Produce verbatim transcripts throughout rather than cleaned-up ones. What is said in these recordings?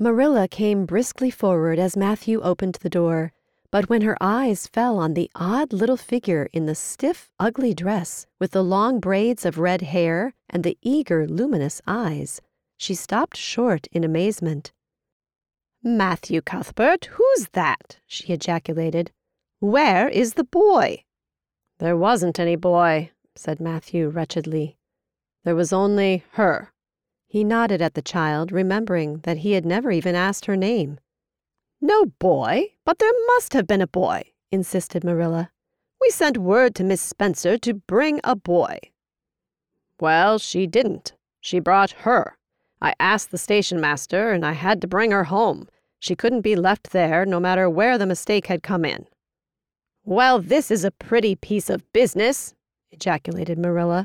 Marilla came briskly forward as Matthew opened the door, but when her eyes fell on the odd little figure in the stiff, ugly dress with the long braids of red hair and the eager, luminous eyes, she stopped short in amazement. "Matthew Cuthbert, who's that?" she ejaculated. "Where is the boy?" "There wasn't any boy," said Matthew wretchedly. "There was only her." He nodded at the child, remembering that he had never even asked her name. "No boy? But there must have been a boy," insisted Marilla. "We sent word to Miss Spencer to bring a boy." "Well, she didn't. She brought her. I asked the station master, and I had to bring her home. She couldn't be left there, no matter where the mistake had come in." "Well, this is a pretty piece of business," ejaculated Marilla.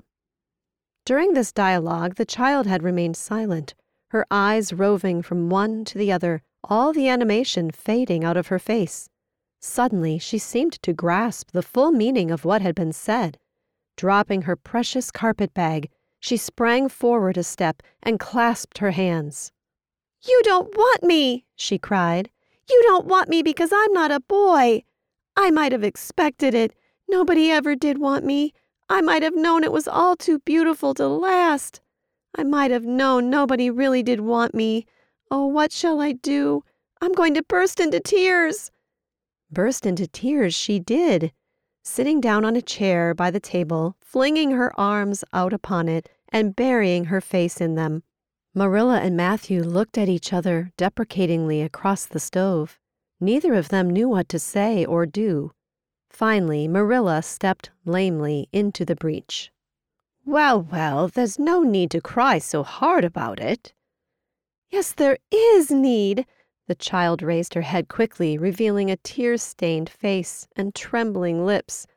During this dialogue, the child had remained silent, her eyes roving from one to the other, all the animation fading out of her face. Suddenly, she seemed to grasp the full meaning of what had been said. Dropping her precious carpet bag, she sprang forward a step and clasped her hands. "You don't want me," she cried. "You don't want me because I'm not a boy. I might have expected it. Nobody ever did want me. I might have known it was all too beautiful to last. I might have known nobody really did want me. Oh, what shall I do? I'm going to burst into tears." Burst into tears she did, sitting down on a chair by the table, flinging her arms out upon it, and burying her face in them. Marilla and Matthew looked at each other deprecatingly across the stove. Neither of them knew what to say or do. Finally, Marilla stepped lamely into the breach. "Well, well, there's no need to cry so hard about it." "Yes, there is need." The child raised her head quickly, revealing a tear-stained face and trembling lips.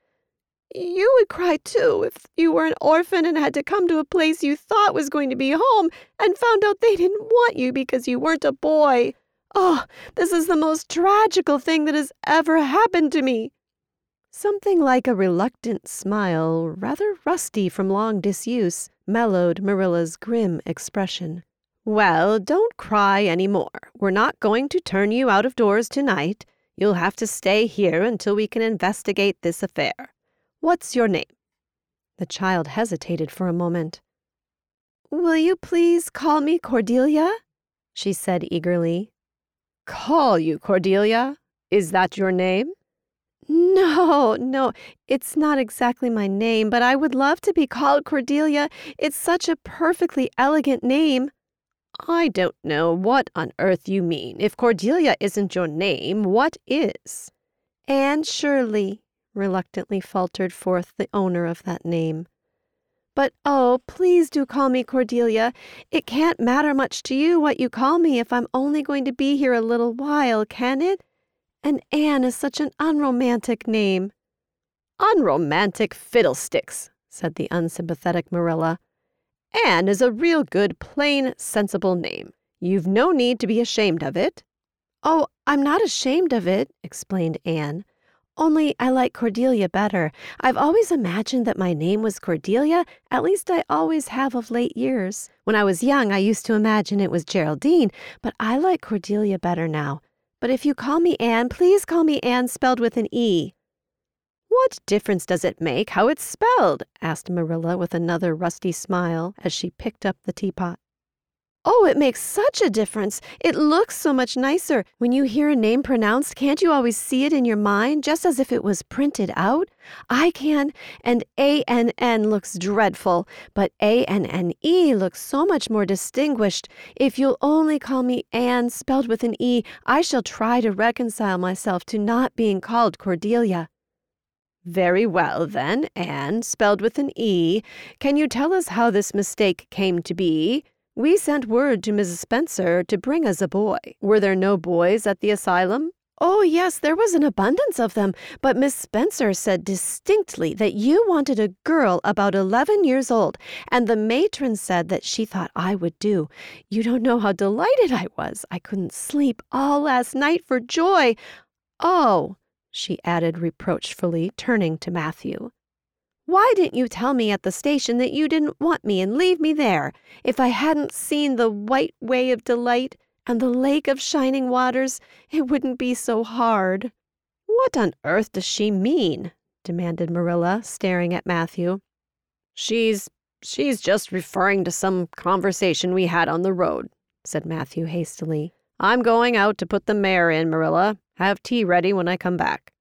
"You would cry too if you were an orphan and had to come to a place you thought was going to be home and found out they didn't want you because you weren't a boy. Oh, this is the most tragical thing that has ever happened to me." Something like a reluctant smile, rather rusty from long disuse, mellowed Marilla's grim expression. "Well, don't cry any more. We're not going to turn you out of doors tonight. You'll have to stay here until we can investigate this affair. What's your name?" The child hesitated for a moment. "Will you please call me Cordelia?" she said eagerly. "Call you Cordelia? Is that your name?" "No, no, it's not exactly my name, but I would love to be called Cordelia. It's such a perfectly elegant name." "I don't know what on earth you mean. If Cordelia isn't your name, what is?" "Anne Shirley," reluctantly faltered forth the owner of that name. "But oh, please do call me Cordelia. It can't matter much to you what you call me if I'm only going to be here a little while, can it? And Anne is such an unromantic name." "Unromantic fiddlesticks," said the unsympathetic Marilla. "Anne is a real good, plain, sensible name. You've no need to be ashamed of it." "Oh, I'm not ashamed of it," explained Anne. "Only I like Cordelia better. I've always imagined that my name was Cordelia. At least I always have of late years. When I was young, I used to imagine it was Geraldine, but I like Cordelia better now. But if you call me Anne, please call me Anne spelled with an E." "What difference does it make how it's spelled?" asked Marilla with another rusty smile as she picked up the teapot. "Oh, it makes such a difference. It looks so much nicer. When you hear a name pronounced, can't you always see it in your mind, just as if it was printed out? I can, and A N N looks dreadful, but A N N E looks so much more distinguished. If you'll only call me Anne, spelled with an E, I shall try to reconcile myself to not being called Cordelia." "Very well, then, Anne, spelled with an E. Can you tell us how this mistake came to be? We sent word to Missus Spencer to bring us a boy. Were there no boys at the asylum?" "Oh, yes, there was an abundance of them, but Miss Spencer said distinctly that you wanted a girl about eleven years old, and the matron said that she thought I would do. You don't know how delighted I was. I couldn't sleep all last night for joy. Oh," she added reproachfully, turning to Matthew, "why didn't you tell me at the station that you didn't want me and leave me there? If I hadn't seen the white way of delight And the lake of shining waters, it wouldn't be so hard." "What on earth does she mean?" demanded Marilla, staring at Matthew. She's, she's just referring to some conversation we had on the road," said Matthew hastily. "I'm going out to put the mare in, Marilla. Have tea ready when I come back."